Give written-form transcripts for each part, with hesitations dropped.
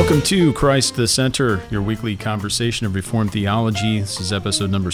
Welcome to Christ the Center, your weekly conversation of Reformed theology. This is episode number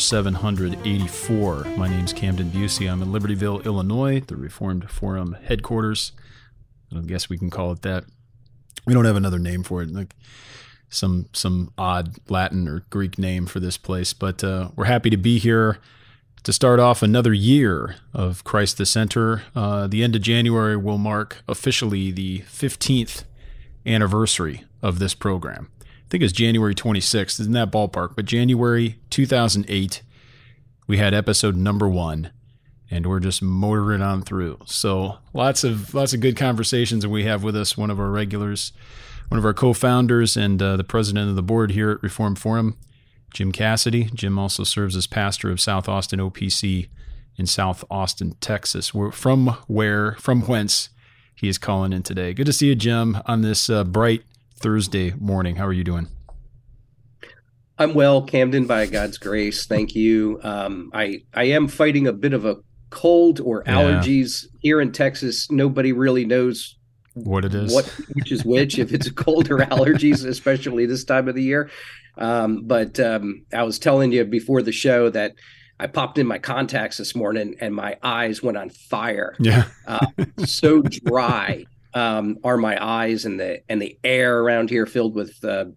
784. My name's Camden Busey. I'm in Libertyville, Illinois, the Reformed Forum headquarters. I guess we can call it that. We don't have another name for it, like some odd Latin or Greek name for this place, but we're happy to be here to start off another year of Christ the Center. The end of January will mark officially the 15th anniversary of this program. I think it's January 26th, in that ballpark, but January 2008, we had episode number 1, and we're just motoring on through. So lots of good conversations, and we have with us one of our regulars, one of our co-founders, and the president of the board here at Reformed Forum, Jim Cassidy. Jim also serves as pastor of South Austin OPC in South Austin, Texas, from whence he is calling in today. Good to see you, Jim, on this bright Thursday morning. How are you doing? I'm well, Camden, by God's grace. Thank you. I am fighting a bit of a cold or allergies here in Texas. Nobody really knows what it is, which is which, if it's a cold or allergies, especially this time of the year. But I was telling you before the show that I popped in my contacts this morning and my eyes went on fire. Yeah. So dry are my eyes, and the air around here filled with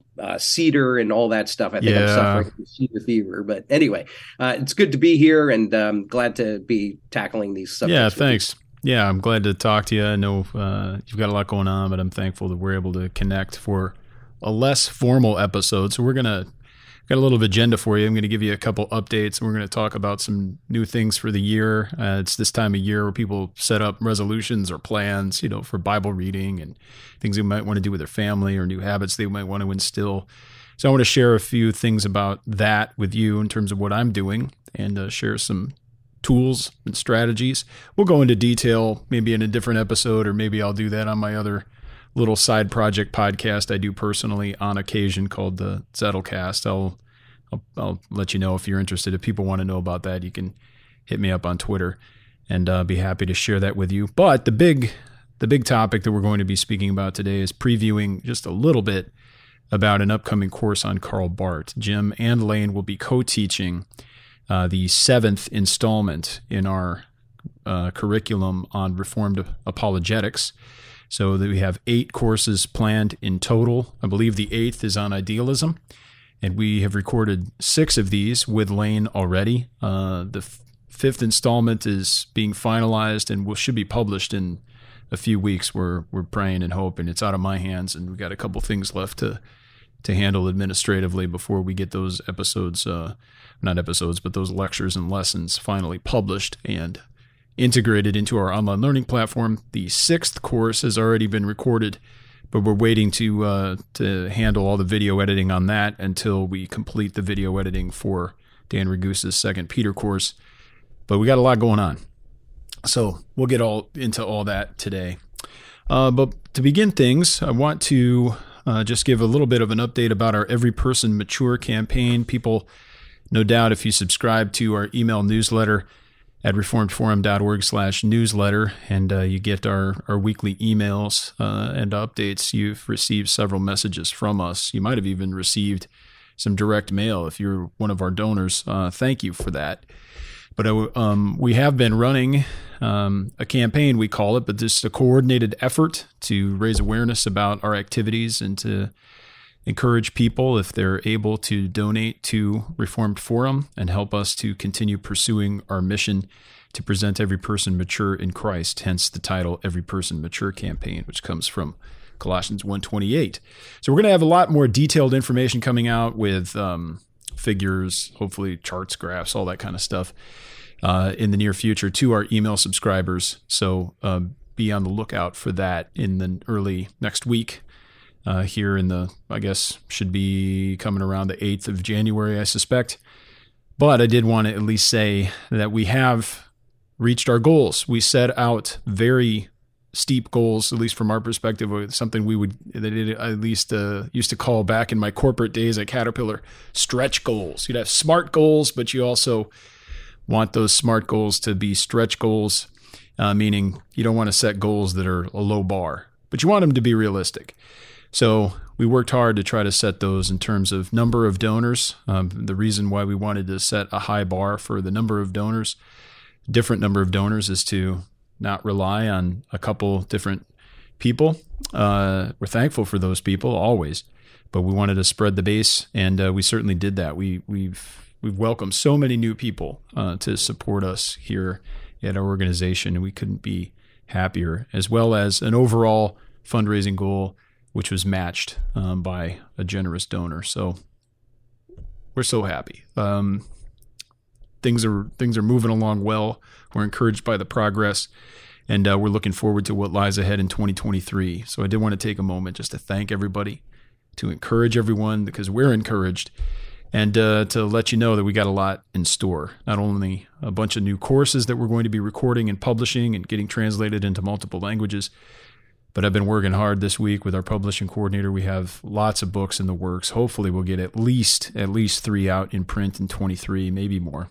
cedar and all that stuff. I think I'm suffering from cedar fever. But anyway, it's good to be here, and glad to be tackling these subjects. Yeah, thanks. Yeah, I'm glad to talk to you. I know you've got a lot going on, but I'm thankful that we're able to connect for a less formal episode. So we're got a little agenda for you. I'm going to give you a couple updates, and we're going to talk about some new things for the year. It's this time of year where people set up resolutions or plans, for Bible reading and things they might want to do with their family or new habits they might want to instill. So I want to share a few things about that with you in terms of what I'm doing, and share some tools and strategies. We'll go into detail maybe in a different episode, or maybe I'll do that on my other little side project podcast I do personally on occasion called the Zettelcast. I'll let you know if you're interested. If people want to know about that, you can hit me up on Twitter, and be happy to share that with you. But the big topic that we're going to be speaking about today is previewing just a little bit about an upcoming course on Karl Barth. Jim and Lane will be co-teaching the 7th installment in our curriculum on Reformed apologetics. So that we have 8 courses planned in total. I believe the 8th is on idealism, and we have recorded 6 of these with Lane already. The 5th installment is being finalized and should be published in a few weeks. We're praying and hoping. It's out of my hands, and we've got a couple things left to handle administratively before we get those episodes, not episodes, but those lectures and lessons finally published and integrated into our online learning platform. The 6th course has already been recorded, but we're waiting to handle all the video editing on that until we complete the video editing for Dan Ragusa's 2nd Peter course. But we got a lot going on, so we'll get all into all that today. But to begin things, I want to just give a little bit of an update about our Every Person Mature campaign. People, no doubt, if you subscribe to our email newsletter at reformedforum.org/newsletter, and you get our weekly emails and updates. You've received several messages from us. You might have even received some direct mail if you're one of our donors. Thank you for that. But we have been running a campaign, we call it, but this is a coordinated effort to raise awareness about our activities and to encourage people, if they're able, to donate to Reformed Forum and help us to continue pursuing our mission to present every person mature in Christ, hence the title Every Person Mature Campaign, which comes from Colossians 1:28. So we're going to have a lot more detailed information coming out with figures, hopefully charts, graphs, all that kind of stuff in the near future to our email subscribers. So be on the lookout for that in the early next week. Here in I guess should be coming around the 8th of January, I suspect. But I did want to at least say that we have reached our goals. We set out very steep goals, at least from our perspective, something that I at least used to call back in my corporate days at Caterpillar, stretch goals. You'd have SMART goals, but you also want those SMART goals to be stretch goals, meaning you don't want to set goals that are a low bar, but you want them to be realistic. So we worked hard to try to set those in terms of number of donors. The reason why we wanted to set a high bar for the number of donors, different number of donors, is to not rely on a couple different people. We're thankful for those people always, but we wanted to spread the base, and we certainly did that. We've welcomed so many new people to support us here at our organization, and we couldn't be happier, as well as an overall fundraising goal, which was matched by a generous donor. So we're so happy. Things are moving along well. We're encouraged by the progress, and we're looking forward to what lies ahead in 2023. So I did want to take a moment just to thank everybody, to encourage everyone, because we're encouraged, and to let you know that we got a lot in store. Not only a bunch of new courses that we're going to be recording and publishing and getting translated into multiple languages, but I've been working hard this week with our publishing coordinator. We have lots of books in the works. Hopefully we'll get at least 3 out in print in 23, maybe more.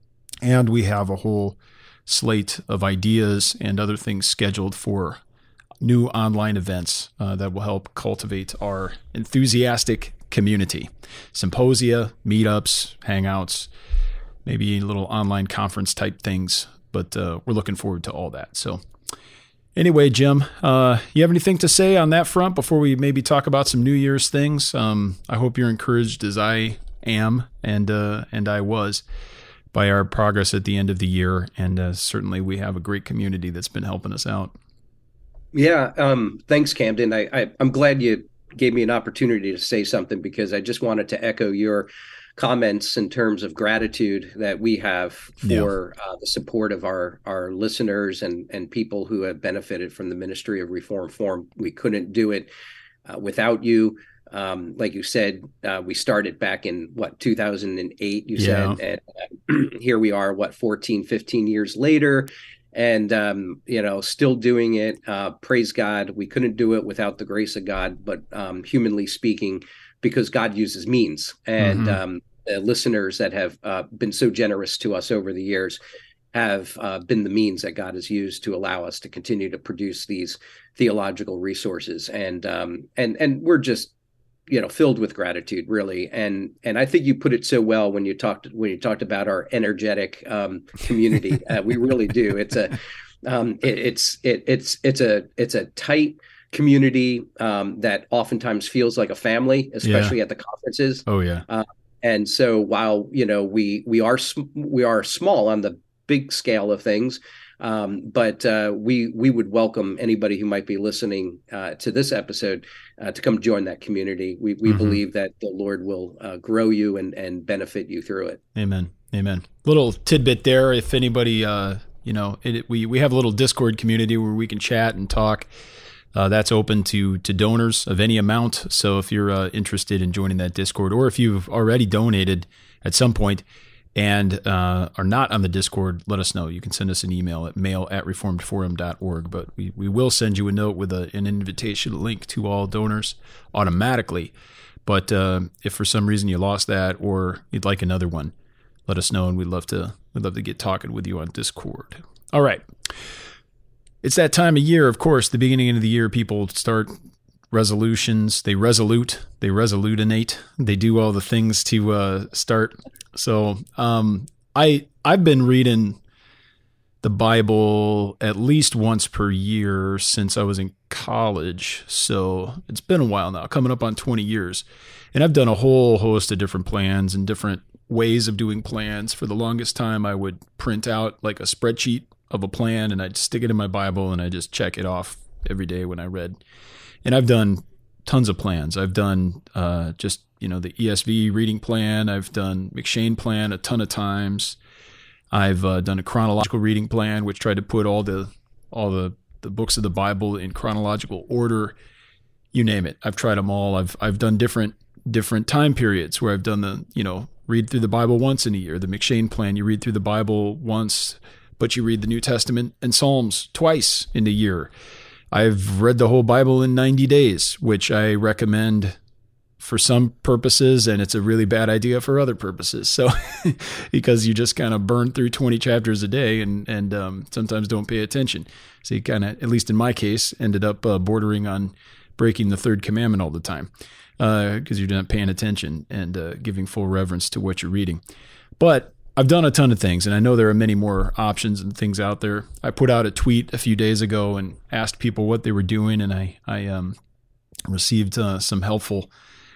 And we have a whole slate of ideas and other things scheduled for new online events that will help cultivate our enthusiastic community. Symposia, meetups, hangouts, maybe little online conference type things, but we're looking forward to all that. So anyway, Jim, you have anything to say on that front before we maybe talk about some New Year's things? I hope you're encouraged as I am, and I was, by our progress at the end of the year. And certainly we have a great community that's been helping us out. Yeah. Thanks, Camden. I'm glad you gave me an opportunity to say something, because I just wanted to echo your comments in terms of gratitude that we have for the support of our listeners and people who have benefited from the Ministry of Reformed Forum. We couldn't do it without you. Like you said, we started back in 2008, you said, and here we are, 14, 15 years later, and, still doing it. Praise God. We couldn't do it without the grace of God, but humanly speaking, because God uses means, and the listeners that have been so generous to us over the years have been the means that God has used to allow us to continue to produce these theological resources. And we're just, filled with gratitude, really. And I think you put it so well when you talked about our energetic community. We really do. It's a tight community that oftentimes feels like a family, especially at the conferences. Oh yeah. And so while we are small on the big scale of things, but we would welcome anybody who might be listening to this episode to come join that community. We believe that the Lord will grow you and benefit you through it. Amen. Little tidbit there. If anybody, we have a little Discord community where we can chat and talk. That's open to donors of any amount. So if you're interested in joining that Discord, or if you've already donated at some point and are not on the Discord, let us know. You can send us an email at mail@reformedforum.org, but we will send you a note with an invitation link to all donors automatically. But if for some reason you lost that, or you'd like another one, let us know, and we'd love to get talking with you on Discord. All right. It's that time of year, of course, the beginning of the year, people start resolutions. They resolutinate. They do all the things to start. So I've been reading the Bible at least once per year since I was in college. So it's been a while now, coming up on 20 years. And I've done a whole host of different plans and different ways of doing plans. For the longest time, I would print out like a spreadsheet of a plan, and I'd stick it in my Bible, and I just check it off every day when I read. And I've done tons of plans. I've done the ESV reading plan. I've done McShane plan a ton of times. I've done a chronological reading plan, which tried to put all the books of the Bible in chronological order. You name it. I've tried them all. I've done different time periods where I've done read through the Bible once in a year. The McShane plan, you read through the Bible once, but you read the New Testament and Psalms twice in a year. I've read the whole Bible in 90 days, which I recommend for some purposes, and it's a really bad idea for other purposes. So, because you just kind of burn through 20 chapters a day and sometimes don't pay attention. So you kind of, at least in my case, ended up bordering on breaking the third commandment all the time because you're not paying attention and giving full reverence to what you're reading. But I've done a ton of things, and I know there are many more options and things out there. I put out a tweet a few days ago and asked people what they were doing, and I received some helpful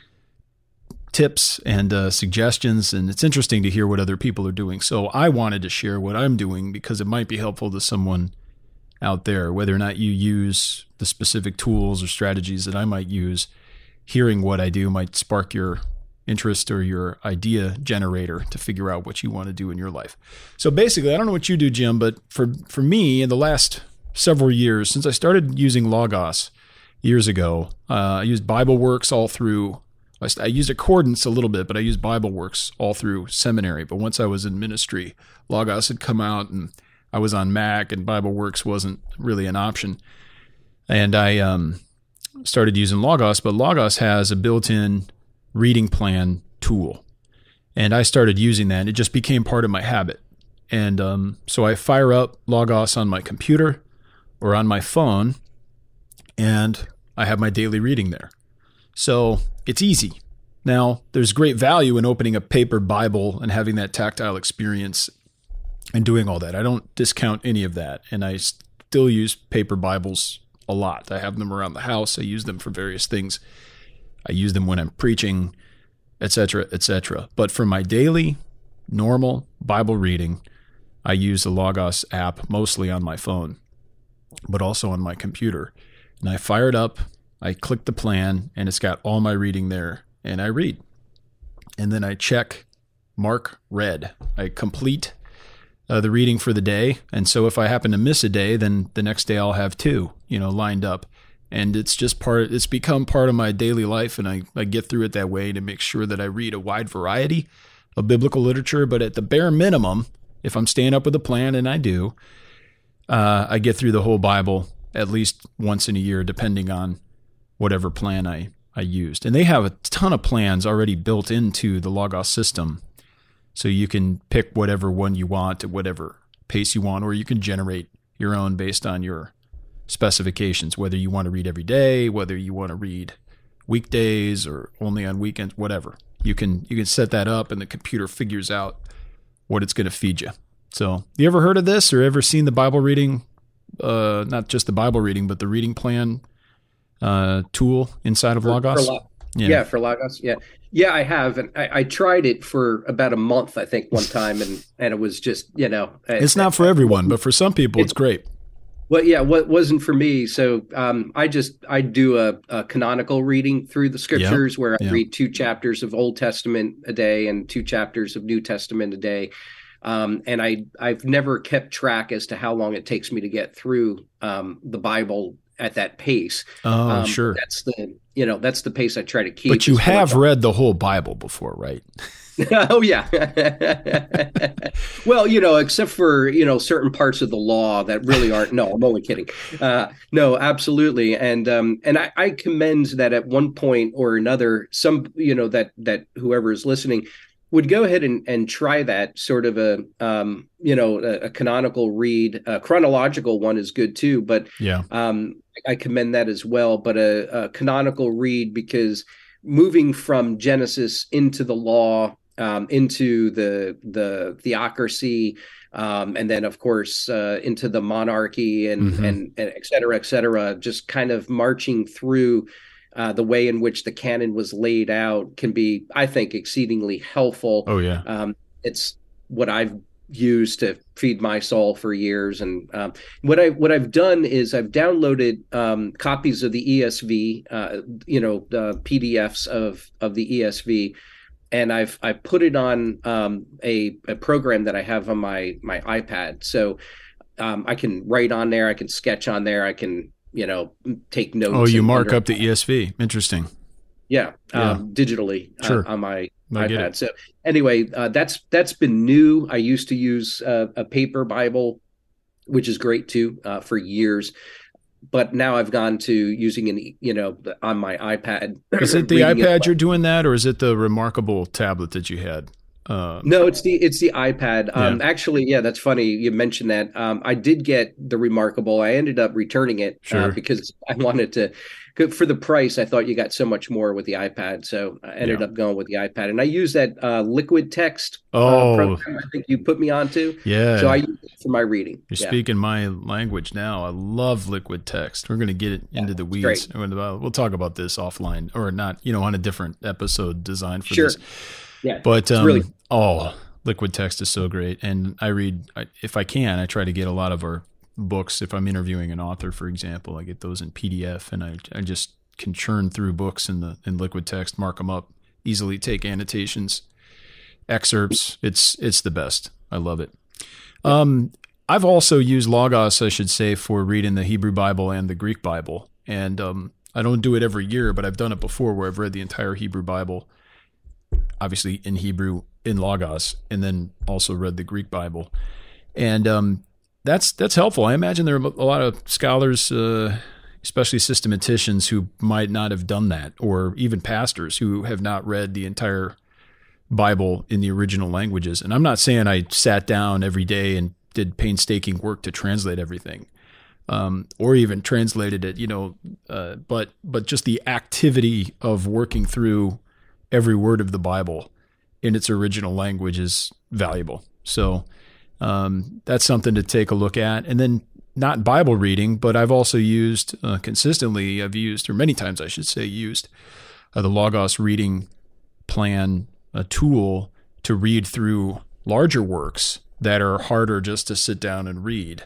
tips and suggestions, and it's interesting to hear what other people are doing. So I wanted to share what I'm doing because it might be helpful to someone out there, whether or not you use the specific tools or strategies that I might use. Hearing what I do might spark your interest or your idea generator to figure out what you want to do in your life. So basically, I don't know what you do, Jim, but for me, in the last several years, since I started using Logos years ago, I used BibleWorks all through. I used Accordance a little bit, but I used BibleWorks all through seminary. But once I was in ministry, Logos had come out, and I was on Mac, and BibleWorks wasn't really an option. And I started using Logos, but Logos has a built-in reading plan tool. And I started using that, and it just became part of my habit. And so I fire up Logos on my computer or on my phone, and I have my daily reading there. So it's easy. Now, there's great value in opening a paper Bible and having that tactile experience and doing all that. I don't discount any of that. And I still use paper Bibles a lot. I have them around the house. I use them for various things. I use them when I'm preaching, etc., etc. But for my daily, normal Bible reading, I use the Logos app mostly on my phone, but also on my computer. And I fire it up, I click the plan, and it's got all my reading there, and I read. And then I check mark read. I complete the reading for the day. And so if I happen to miss a day, then the next day I'll have two, lined up. And it's become part of my daily life, and I get through it that way to make sure that I read a wide variety of biblical literature. But at the bare minimum, if I'm staying up with a plan, and I do, I get through the whole Bible at least once in a year, depending on whatever plan I used. And they have a ton of plans already built into the Logos system. So you can pick whatever one you want at whatever pace you want, or you can generate your own based on your specifications, whether you want to read every day, whether you want to read weekdays or only on weekends, whatever. You can set that up, and the computer figures out what it's going to feed you. So you ever heard of this or ever seen the Bible reading, not just the Bible reading, but the reading plan tool inside of Logos? For Logos. Yeah, I have. And I tried it for about a month, I think, one time. And it was just, it's not for everyone, but for some people, it's great. Well, yeah, what wasn't for me. So I do a canonical reading through the scriptures where I read 2 chapters of Old Testament a day and 2 chapters of New Testament a day. And I've never kept track as to how long it takes me to get through the Bible at that pace. Oh, sure. That's the pace I try to keep. But you have read the whole Bible before, right? Oh, yeah. Well, except for, certain parts of the law that really aren't. No, I'm only kidding. No, absolutely. And I commend that at one point or another, some, that whoever is listening would go ahead and try that sort of a canonical read. A chronological one is good too, but I commend that as well. But a canonical read, because moving from Genesis into the law, into the theocracy, and then of course into the monarchy and et cetera, just kind of marching through the way in which the canon was laid out can be, I think, exceedingly helpful. Oh yeah. It's what I've used to feed my soul for years. And what I've done is I've downloaded copies of the ESV, PDFs of the ESV, and I've put it on a program that I have on my iPad. So I can write on there, I can sketch on there, I can take notes. Oh, you mark up the ESV. Interesting. Yeah. Digitally on my iPad. So anyway, that's been new. I used to use a paper Bible, which is great too, for years. But now I've gone to using on my iPad. Is it the iPad you're doing that, or is it the Remarkable tablet that you had? No, it's the iPad. Yeah, Actually, yeah, that's funny. You mentioned that. I did get the Remarkable. I ended up returning it sure. because I wanted to. For the price, I thought you got so much more with the iPad, so I ended Yeah. up going with the iPad. And I use that Liquid Text Oh, program. I think you put me onto, so I yeah. use it for my reading. You're Yeah, speaking my language now. I love liquid text. We're going to get it yeah, into the it's great. weeds. We'll talk about this offline or not, on a different episode designed for this. Sure. Yeah, But it's really liquid text is so great. And if I can, I try to get a lot of our books. If I'm interviewing an author, for example, I get those in PDF, and I just can churn through books in liquid text, mark them up, easily take annotations, excerpts. It's the best. I love it. I've also used Logos, I should say, for reading the Hebrew Bible and the Greek Bible. And I don't do it every year, but I've done it before where I've read the entire Hebrew Bible, obviously in Hebrew, in Logos, and then also read the Greek Bible. And that's helpful. I imagine there are a lot of scholars, especially systematicians, who might not have done that, or even pastors who have not read the entire Bible in the original languages. And I'm not saying I sat down every day and did painstaking work to translate everything, or even translated it, but just the activity of working through every word of the Bible in its original language is valuable. So that's something to take a look at. And then not Bible reading, but I've also used consistently, or many times I should say, used the Logos reading plan, a tool to read through larger works that are harder just to sit down and read,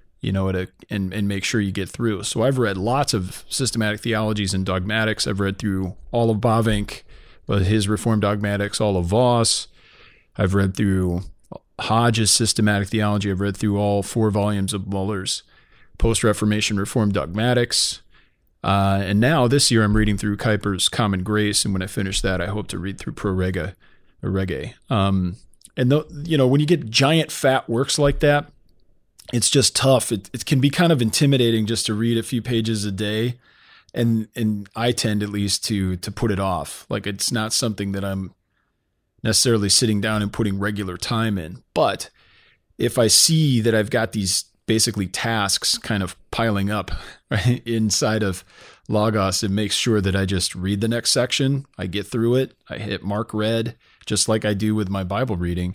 and make sure you get through. So I've read lots of systematic theologies and dogmatics. I've read through all of Bavinck, his Reformed Dogmatics, all of Voss. I've read through Hodge's Systematic Theology. I've read through all 4 volumes of Muller's Post-Reformation Reformed Dogmatics. And now this year I'm reading through Kuyper's Common Grace. And when I finish that, I hope to read through Pro Rege. And when you get giant fat works like that, it's just tough. It can be kind of intimidating just to read a few pages a day. And I tend at least to put it off. Like, it's not something that I'm necessarily sitting down and putting regular time in. But if I see that I've got these basically tasks kind of piling up right inside of Logos, it makes sure that I just read the next section. I get through it. I hit mark read, just like I do with my Bible reading.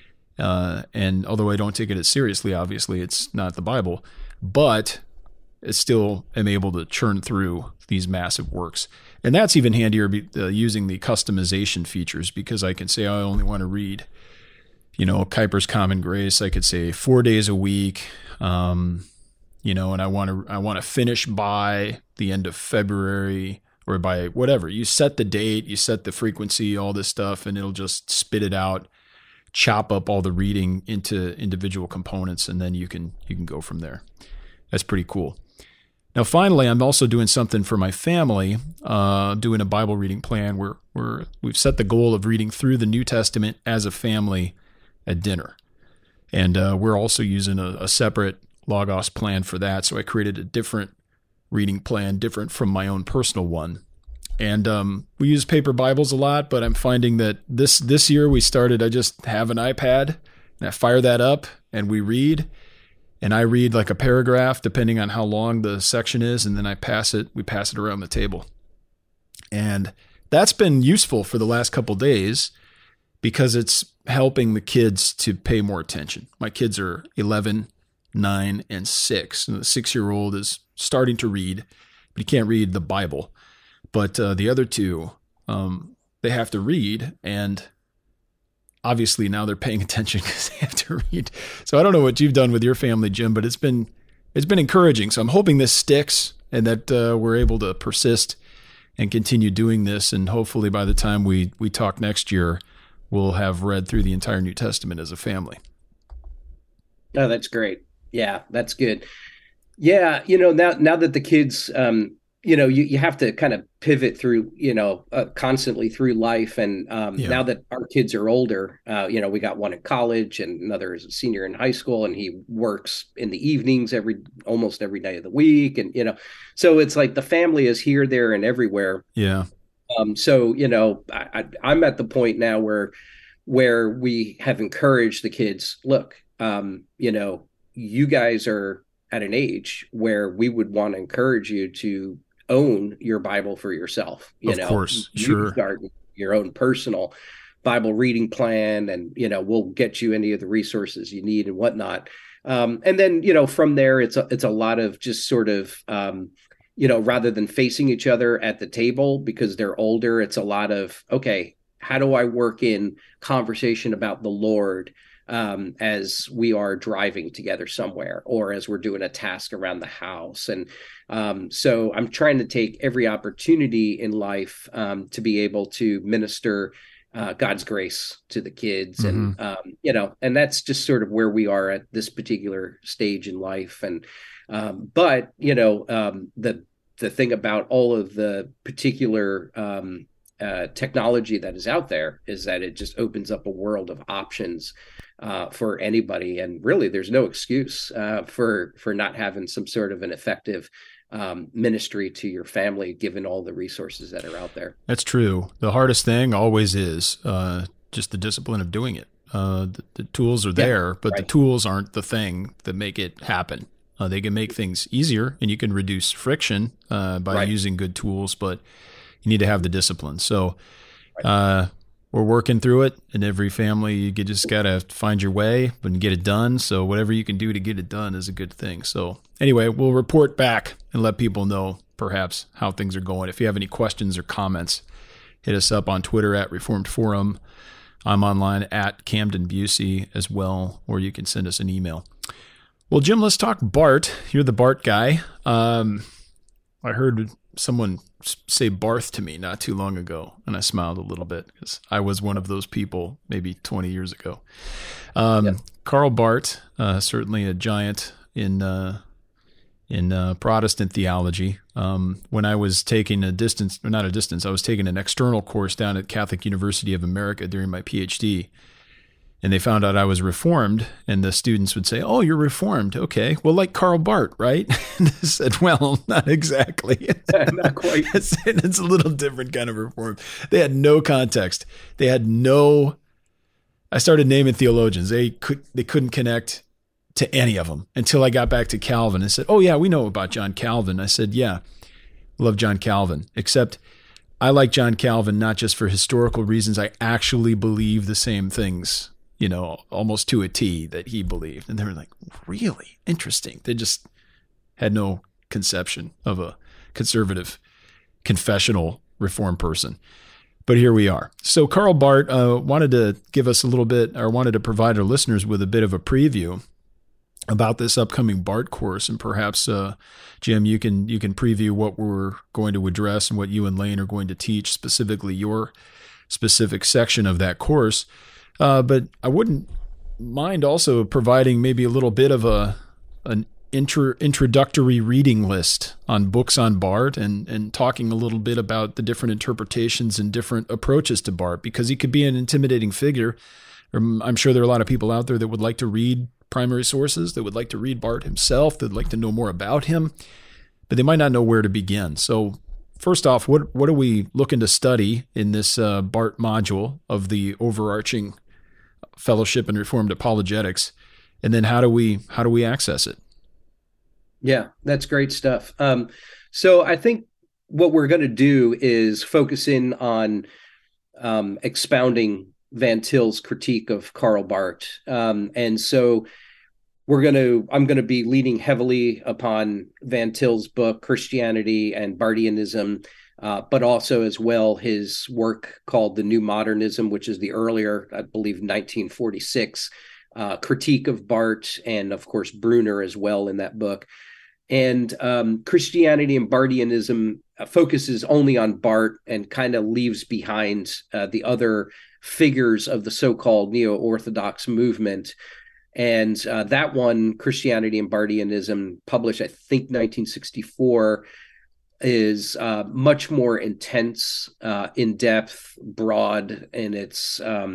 And although I don't take it as seriously, obviously it's not the Bible, but I still am able to churn through these massive works. And that's even handier using the customization features, because I can say I only want to read, Kuyper's Common Grace. I could say 4 days a week, and I want to finish by the end of February, or by whatever. You set the date, you set the frequency, all this stuff, and it'll just spit it out, chop up all the reading into individual components, and then you can go from there. That's pretty cool. Now, finally, I'm also doing something for my family, doing a Bible reading plan where we've set the goal of reading through the New Testament as a family at dinner. And we're also using a separate Logos plan for that. So I created a different reading plan, different from my own personal one. And we use paper Bibles a lot, but I'm finding that this year I just have an iPad, and I fire that up, and we read. And I read like a paragraph, depending on how long the section is, and then we pass it around the table. And that's been useful for the last couple days, because it's helping the kids to pay more attention. My kids are 11, 9, and 6. And the 6-year-old is starting to read, but he can't read the Bible. But the other two, they have to read, and obviously now they're paying attention because they have to read. So I don't know what you've done with your family, Jim, but it's been encouraging. So I'm hoping this sticks, and that we're able to persist and continue doing this. And hopefully by the time we talk next year, we'll have read through the entire New Testament as a family. Oh, that's great. Yeah, that's good. Yeah, now that the kids, you have to kind of pivot through, constantly through life. And now that our kids are older, we got one in college and another is a senior in high school, and he works in the evenings almost every day of the week. And, so it's like the family is here, there, and everywhere. Yeah. So, I'm at the point now where where we have encouraged the kids, look, you guys are at an age where we would want to encourage you to own your Bible for yourself. Of course, you sure. start your own personal Bible reading plan, and we'll get you any of the resources you need and whatnot. And then from there, it's a lot of just sort of rather than facing each other at the table because they're older, it's a lot of, okay, how do I work in conversation about the Lord as we are driving together somewhere, or as we're doing a task around the house. And so I'm trying to take every opportunity in life to be able to minister God's grace to the kids. Mm-hmm. And, and that's just sort of where we are at this particular stage in life. And, but, the thing about all of the particular technology that is out there is that it just opens up a world of options for anybody. And really, there's no excuse for not having some sort of an effective ministry to your family, given all the resources that are out there. That's true. The hardest thing always is just the discipline of doing it. The tools are there, but the tools aren't the thing that make it happen. They can make things easier, and you can reduce friction by using good tools, but you need to have the discipline. So we're working through it. In every family, you just got to find your way and get it done. So whatever you can do to get it done is a good thing. So anyway, we'll report back and let people know perhaps how things are going. If you have any questions or comments, hit us up on Twitter at Reformed Forum. I'm online at Camden Busey as well, or you can send us an email. Well, Jim, let's talk Bart. You're the Bart guy. I heard someone say Barth to me not too long ago, and I smiled a little bit because I was one of those people maybe 20 years ago. Karl Barth, certainly a giant in Protestant theology. When I was taking I was taking an external course down at Catholic University of America during my PhD. And they found out I was Reformed, and the students would say, "Oh, you're Reformed. Okay. Well, like Karl Barth, right?" And I said, "Well, not exactly. Not quite. It's a little different kind of Reformed." They had no context. They had no. I started naming theologians. They couldn't connect to any of them until I got back to Calvin and said, "Oh yeah, we know about John Calvin." I said, "Yeah, love John Calvin, except I like John Calvin not just for historical reasons. I actually believe the same things." Almost to a T that he believed. And they were like, really interesting. They just had no conception of a conservative, confessional Reformed person. But here we are. So Karl Barth wanted to give us wanted to provide our listeners with a bit of a preview about this upcoming Barth course. And perhaps, Jim, you can preview what we're going to address and what you and Lane are going to teach, specifically your specific section of that course. But I wouldn't mind also providing maybe a little bit of an introductory reading list on books on Barth and talking a little bit about the different interpretations and different approaches to Barth, because he could be an intimidating figure. I'm sure there are a lot of people out there that would like to read primary sources, that would like to read Barth himself, that would like to know more about him, but they might not know where to begin. So first off, what are we looking to study in this Barth module of the overarching Fellowship in Reformed Apologetics, and then how do we access it? Yeah, that's great stuff. So I think what we're going to do is focus in on expounding Van Til's critique of Karl Barth, and so I'm going to be leaning heavily upon Van Til's book Christianity and Barthianism. But also as well his work called The New Modernism, which is the earlier, I believe, 1946 critique of Barth, and of course Bruner as well in that book. And Christianity and Barthianism focuses only on Barth and kind of leaves behind the other figures of the so-called neo-Orthodox movement. And that one, Christianity and Barthianism, published, I think, 1964, is much more intense, in depth, broad in its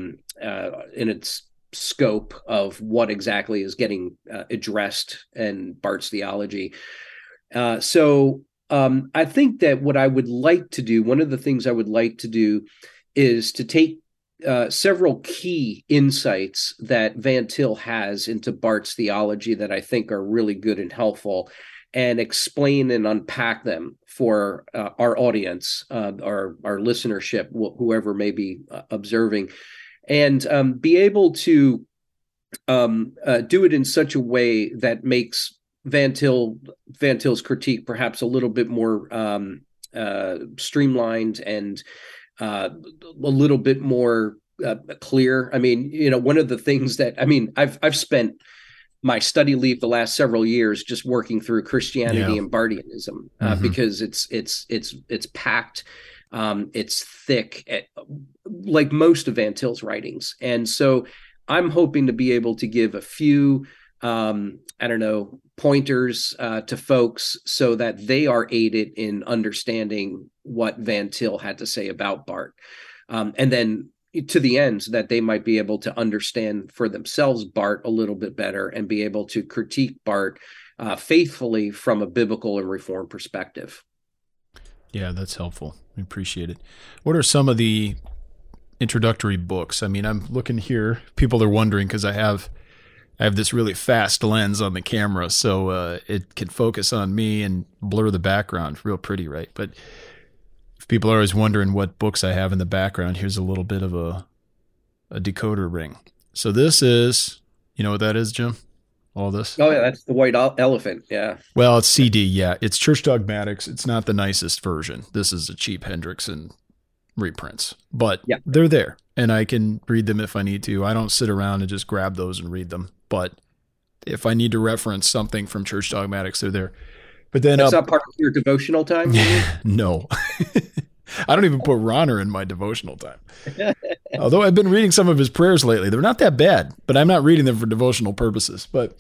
scope of what exactly is getting addressed in Barth's theology. So I think that what I would like to do, one of the things I would like to do, is to take several key insights that Van Til has into Barth's theology that I think are really good and helpful, and explain and unpack them for our audience, our listenership, whoever may be observing, and be able to do it in such a way that makes Van Til's critique perhaps a little bit more streamlined and a little bit more clear. I mean, one of the things that I've spent my study leave the last several years just working through Christianity and Barthianism because it's packed, it's thick, like most of Van Til's writings, and so I'm hoping to be able to give a few pointers to folks so that they are aided in understanding what Van Til had to say about Barth. And then to the end that they might be able to understand for themselves Barth a little bit better and be able to critique Barth faithfully from a biblical and Reformed perspective. Yeah, that's helpful. I appreciate it. What are some of the introductory books? I mean, I'm looking here. People are wondering because I have this really fast lens on the camera, so it can focus on me and blur the background real pretty, right? But if people are always wondering what books I have in the background, here's a little bit of a decoder ring. So this is, you know what that is, Jim? All this? Oh, yeah, that's the white elephant, yeah. Well, it's CD, yeah. It's Church Dogmatics. It's not the nicest version. This is a cheap Hendrickson reprints, but they're there, and I can read them if I need to. I don't sit around and just grab those and read them, but if I need to reference something from Church Dogmatics, they're there. But then that's not part of your devotional time? No. I don't even put Rahner in my devotional time. Although I've been reading some of his prayers lately. They're not that bad, but I'm not reading them for devotional purposes. But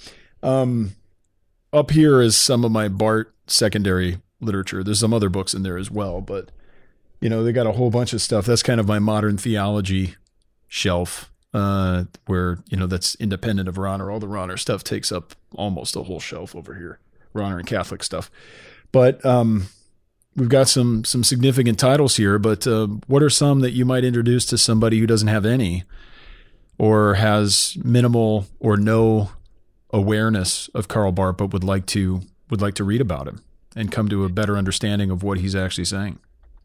up here is some of my Barth secondary literature. There's some other books in there as well, but they got a whole bunch of stuff. That's kind of my modern theology shelf, where, that's independent of Rahner. All the Rahner stuff takes up almost a whole shelf over here, Rahner and Catholic stuff. But we've got some significant titles here, but what are some that you might introduce to somebody who doesn't have any or has minimal or no awareness of Karl Barth, but would like to read about him and come to a better understanding of what he's actually saying?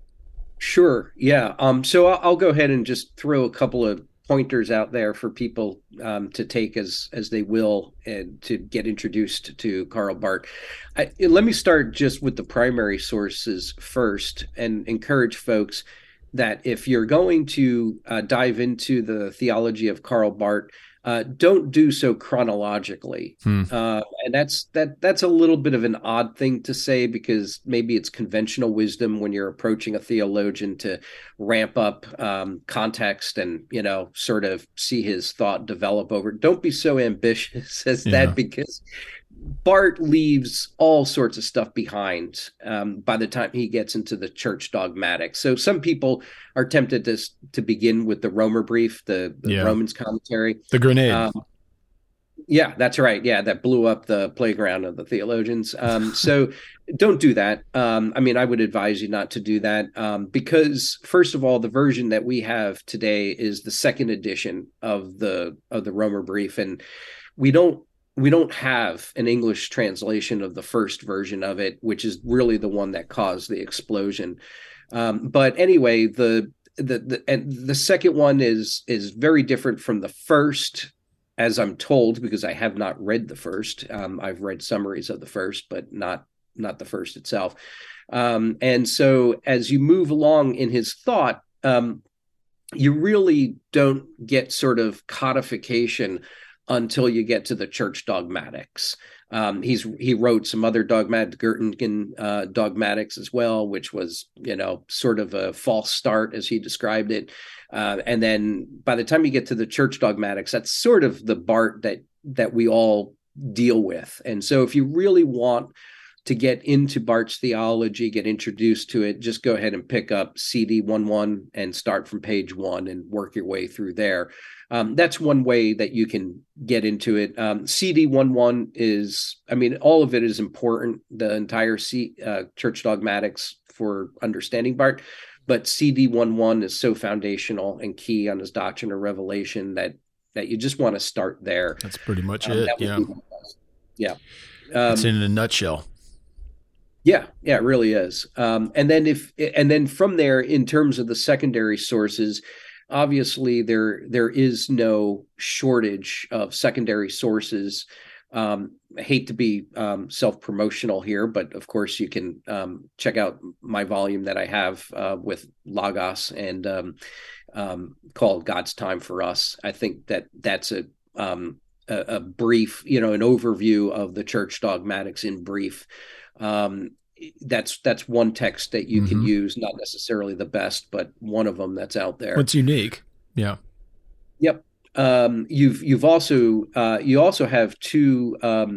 Sure. Yeah. So I'll go ahead and just throw a couple of pointers out there for people to take as they will and to get introduced to Karl Barth. Let me start just with the primary sources first and encourage folks that if you're going to dive into the theology of Karl Barth, don't do so chronologically. And that's a little bit of an odd thing to say because maybe it's conventional wisdom when you're approaching a theologian to ramp up context and, sort of see his thought develop over. Don't be so ambitious as that because Barth leaves all sorts of stuff behind by the time he gets into the Church Dogmatics. So some people are tempted to begin with the Romer Brief, the Romans commentary. The grenade. Yeah, that's right. Yeah, that blew up the playground of the theologians. So don't do that. I would advise you not to do that because, first of all, the version that we have today is the second edition of the Romer Brief, and we don't have an English translation of the first version of it, which is really the one that caused the explosion. But anyway, the second one is very different from the first, as I'm told, because I have not read the first. I've read summaries of the first, but not the first itself. And so as you move along in his thought, you really don't get sort of codification until you get to the Church Dogmatics. He wrote some other Göttingen dogmatics as well, which was, sort of a false start as he described it. And then by the time you get to the Church Dogmatics, that's sort of the Barth that we all deal with. And so if you really want to get into Barth's theology, get introduced to it, just go ahead and pick up CD 11 and start from page 1 and work your way through there. That's one way that you can get into it. CD 11 is, all of it is important, the entire Church Dogmatics for understanding Barth. but CD11 is so foundational and key on his Doctrine of Revelation that you just want to start there. That's pretty much it. Yeah. Yeah. It's in a nutshell. Yeah, it really is. And then from there, in terms of the secondary sources, obviously there is no shortage of secondary sources. I hate to be self-promotional here, but of course you can check out my volume that I have with Logos and called God's Time for Us. I think that's a brief, an overview of the church dogmatics in brief. That's one text that you can use, not necessarily the best, but one of them that's out there. What's unique? Yeah. Yep. You also have two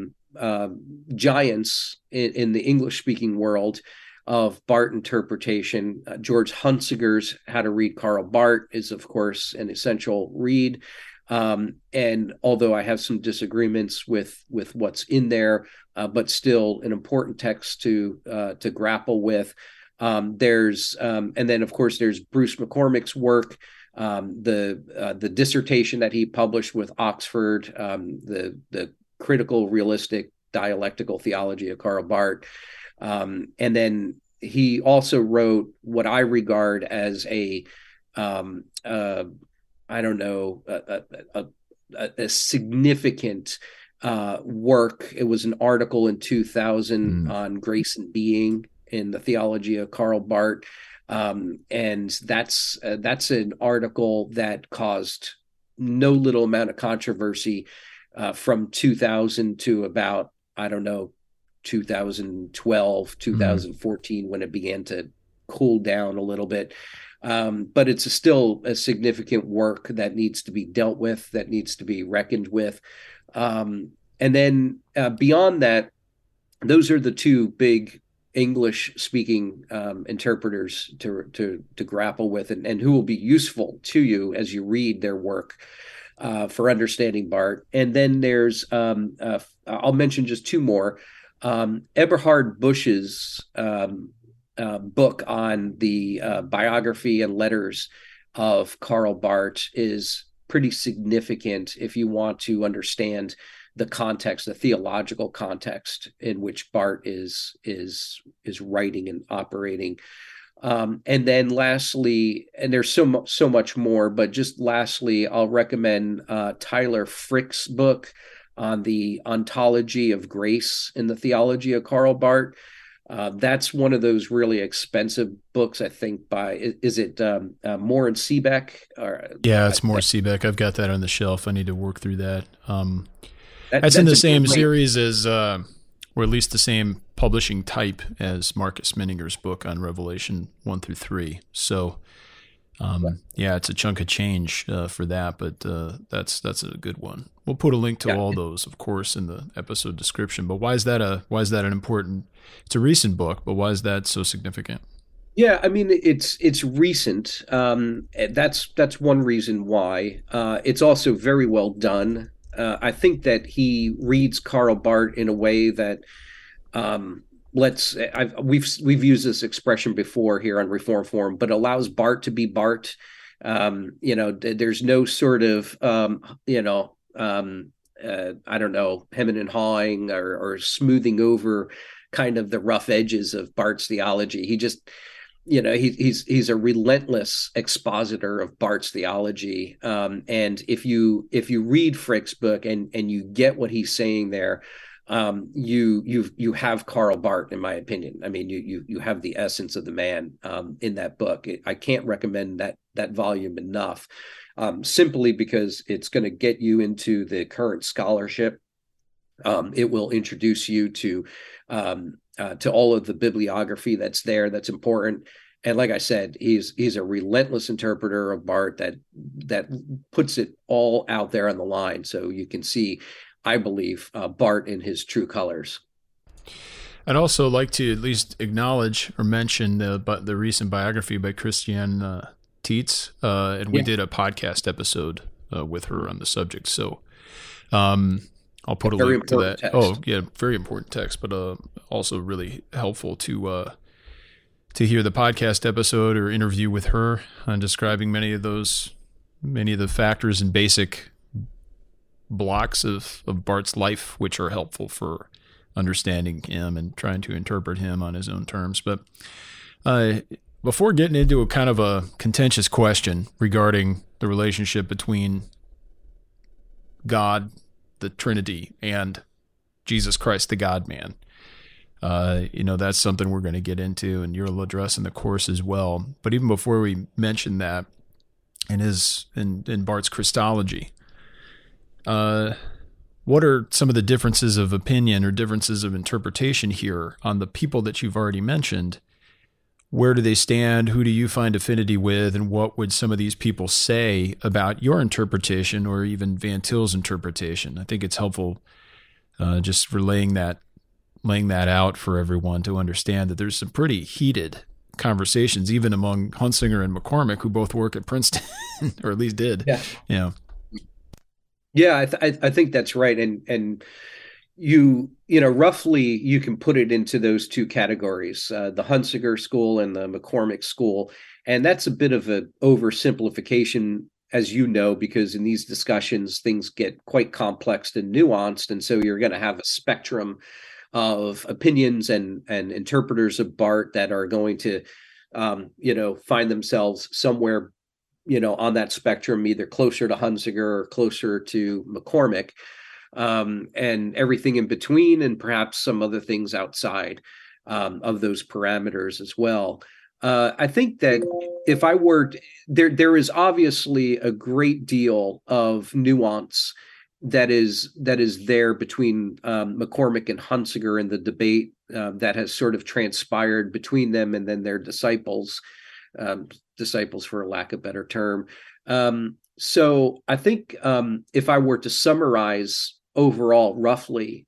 giants in the English speaking world of Barth interpretation. George Hunsiger's How to Read Karl Barth is, of course, an essential read. And although I have some disagreements with what's in there, but still an important text to grapple with. And then of course there's Bruce McCormick's work, the dissertation that he published with Oxford, the critical realistic dialectical theology of Karl Barth. And then he also wrote what I regard as a significant work. It was an article in 2000 on grace and being in the theology of Karl Barth. And that's an article that caused no little amount of controversy from 2000 to about, 2012, 2014, when it began to cool down a little bit. But it's still a significant work that needs to be dealt with, that needs to be reckoned with. And then beyond that, those are the two big English-speaking interpreters to grapple with, and who will be useful to you as you read their work for understanding Barth. And then there's, I'll mention just two more. Eberhard Busch's book on the biography and letters of Karl Barth is pretty significant if you want to understand the context, the theological context in which Barth is writing and operating. And then lastly, and there's so much more, but just lastly, I'll recommend Tyler Frick's book on the ontology of grace in the theology of Karl Barth. That's one of those really expensive books, I think, by, is it Moore and Seebeck? Yeah, it's Moore Seebeck. I've got that on the shelf. I need to work through that. That's in the same series as, or at least the same publishing type as Marcus Menninger's book on Revelation 1 through 3. So, yeah, it's a chunk of change for that, but that's a good one. We'll put a link to all those, of course, in the episode description. But why is that an important? It's a recent book, but why is that so significant? Yeah, I mean, it's recent. That's one reason why. It's also very well done. I think that he reads Karl Barth in a way that we've used this expression before here on Reform Forum, but allows Barth to be Barth. There's no sort of hemming and hawing or smoothing over kind of the rough edges of Barth's theology. He just, he's a relentless expositor of Barth's theology. And if you read Frick's book and you get what he's saying there, you have Karl Barth, in my opinion. I mean, you have the essence of the man in that book. I can't recommend that volume enough, simply because it's going to get you into the current scholarship. It will introduce you to all of the bibliography that's there, that's important. And like I said, he's a relentless interpreter of Barth that puts it all out there on the line, so you can see, I believe, Barth in his true colors. I'd also like to at least acknowledge or mention the recent biography by Christiane Tietz, and we did a podcast episode with her on the subject. So I'll put a link to that. Text. Oh, yeah, very important text, but also really helpful to to hear the podcast episode or interview with her on describing many of the factors and basic blocks of Barth's life, which are helpful for understanding him and trying to interpret him on his own terms. But before getting into a kind of a contentious question regarding the relationship between God, the Trinity, and Jesus Christ, the God-man, that's something we're going to get into, and you'll address in the course as well. But even before we mention that, in Barth's Christology, what are some of the differences of opinion or differences of interpretation here on the people that you've already mentioned? Where do they stand? Who do you find affinity with? And what would some of these people say about your interpretation or even Van Til's interpretation? I think it's helpful just for laying that out for everyone to understand that there's some pretty heated conversations, even among Hunsinger and McCormick, who both work at Princeton, or at least did. Yeah. Yeah, I think that's right. And you roughly you can put it into those two categories, the Hunsinger school and the McCormick school. And that's a bit of an oversimplification, as you know, because in these discussions, things get quite complex and nuanced. And so you're going to have a spectrum of opinions and interpreters of Barth that are going to, find themselves somewhere, on that spectrum, either closer to Hunsinger or closer to McCormick, and everything in between, and perhaps some other things outside of those parameters as well. I think that if I were there is obviously a great deal of nuance that is there between McCormick and Hunsinger in the debate that has sort of transpired between them and then their disciples for a lack of a better term. So I think if I were to summarize overall roughly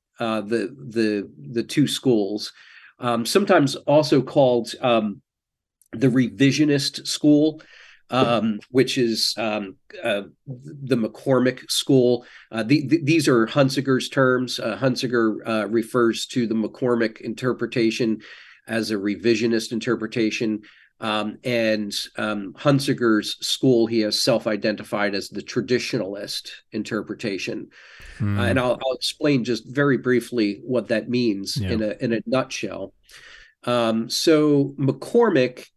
the two schools, sometimes also called the revisionist school, which is the McCormick school. These are Hunsinger's terms. Hunsinger refers to the McCormick interpretation as a revisionist interpretation. And Hunsinger's school, he has self-identified as the traditionalist interpretation. And I'll explain just very briefly what that means in a nutshell. So McCormick,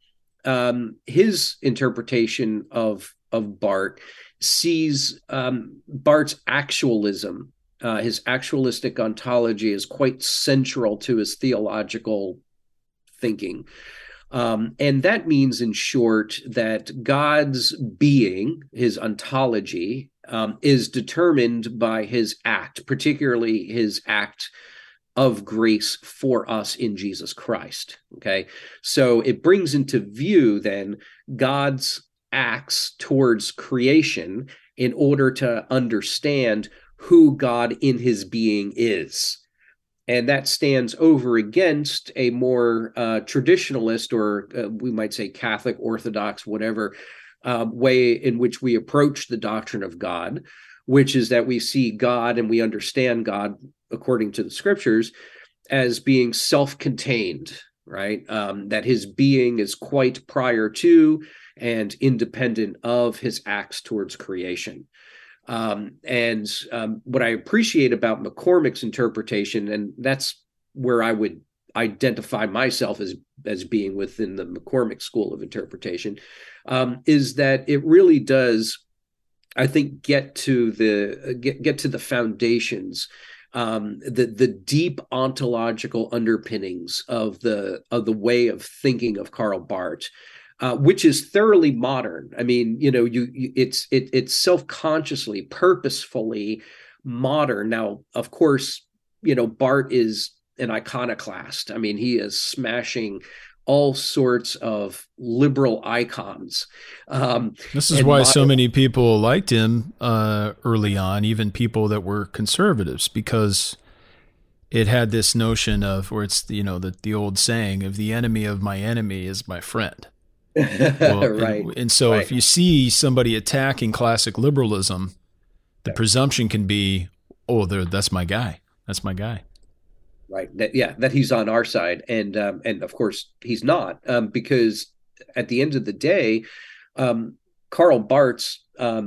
his interpretation of Barth sees Barth's actualism, his actualistic ontology, is quite central to his theological thinking. And that means, in short, that God's being, his ontology, is determined by his act, particularly his act of grace for us in Jesus Christ. Okay, so it brings into view then God's acts towards creation in order to understand who God in his being is. And that stands over against a more traditionalist, or we might say Catholic, Orthodox, whatever, way in which we approach the doctrine of God, which is that we see God and we understand God, according to the scriptures, as being self-contained, right? That his being is quite prior to and independent of his acts towards creation. And what I appreciate about McCormick's interpretation, and that's where I would identify myself as being within the McCormick school of interpretation, is that it really does, I think, get to the foundations, the deep ontological underpinnings of the way of thinking of Karl Barth. Which is thoroughly modern. I mean, it's self-consciously, purposefully modern. Now, of course, Barth is an iconoclast. I mean, he is smashing all sorts of liberal icons. This is why so many people liked him early on, even people that were conservatives, because it had this notion of, or it's the old saying of, the enemy of my enemy is my friend. Well, right. And so if you see somebody attacking classic liberalism, the presumption can be, oh, that's my guy. That's my guy. Right. That he's on our side, and of course he's not, because at the end of the day, um, Karl Barth's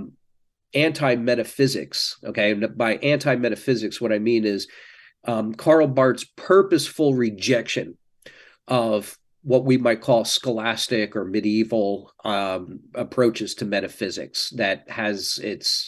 anti-metaphysics. Okay, and by anti-metaphysics, what I mean is Karl Barth's purposeful rejection of what we might call scholastic or medieval approaches to metaphysics that has its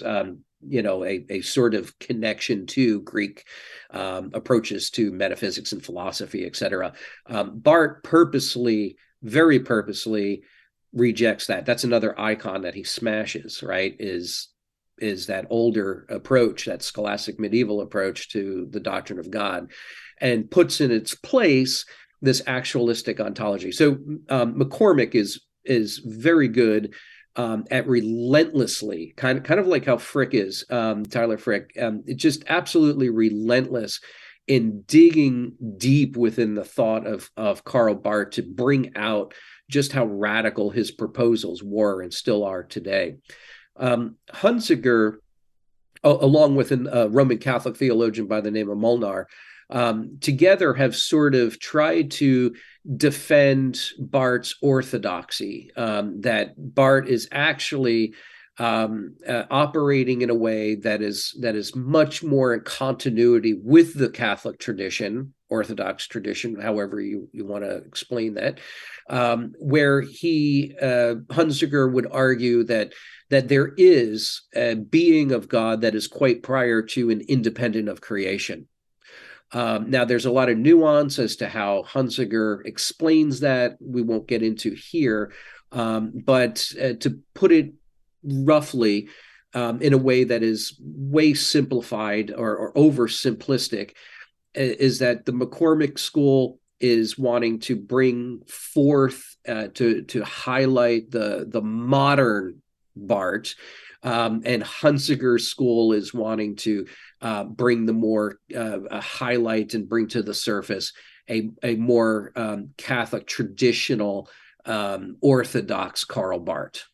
a sort of connection to Greek approaches to metaphysics and philosophy, etc. Barth very purposely rejects that. That's another icon that he smashes, right? Is that older approach, that scholastic medieval approach to the doctrine of God, and puts in its place this actualistic ontology. So McCormick is very good at relentlessly, kind of like how Frick is, Tyler Frick, just absolutely relentless in digging deep within the thought of Karl Barth to bring out just how radical his proposals were and still are today. Hunziker, along with a Roman Catholic theologian by the name of Molnar, together have sort of tried to defend Barth's orthodoxy, that Barth is actually operating in a way that is much more in continuity with the Catholic tradition, Orthodox tradition, however you want to explain that, where Hunziker would argue that there is a being of God that is quite prior to and independent of creation. Now, there's a lot of nuance as to how Hunziker explains that. We won't get into here, but to put it roughly, in a way that is way simplified or oversimplistic, is that the McCormick school is wanting to bring forth to highlight the modern Barth, and Hunziker's school is wanting to bring the more highlight and bring to the surface a more Catholic traditional Orthodox Karl Barth.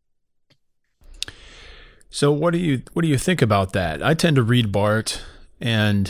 So what do you think about that? I tend to read Barth, and